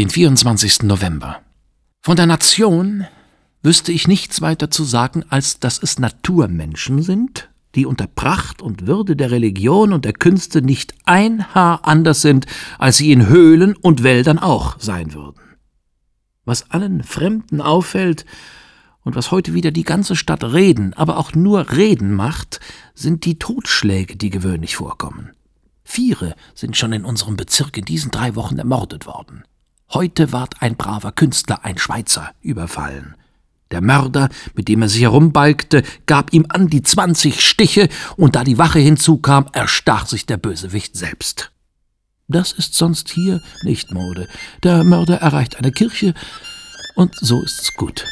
den 24. November. Von der Nation wüsste ich nichts weiter zu sagen, als dass es Naturmenschen sind, die unter Pracht und Würde der Religion und der Künste nicht ein Haar anders sind, als sie in Höhlen und Wäldern auch sein würden. Was allen Fremden auffällt und was heute wieder die ganze Stadt reden, aber auch nur reden macht, sind die Totschläge, die gewöhnlich vorkommen. 4 sind schon in unserem Bezirk in diesen 3 Wochen ermordet worden. Heute ward ein braver Künstler, ein Schweizer, überfallen. Der Mörder, mit dem er sich herumbalgte, gab ihm an die 20 Stiche, und da die Wache hinzukam, erstach sich der Bösewicht selbst. Das ist sonst hier nicht Mode. Der Mörder erreicht eine Kirche, und so ist's gut.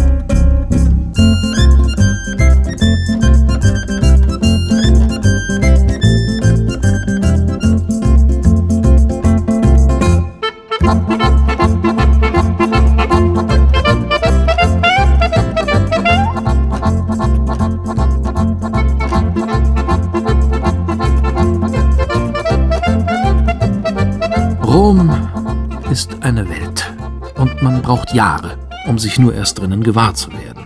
Rom ist eine Welt, und man braucht Jahre, um sich nur erst drinnen gewahr zu werden.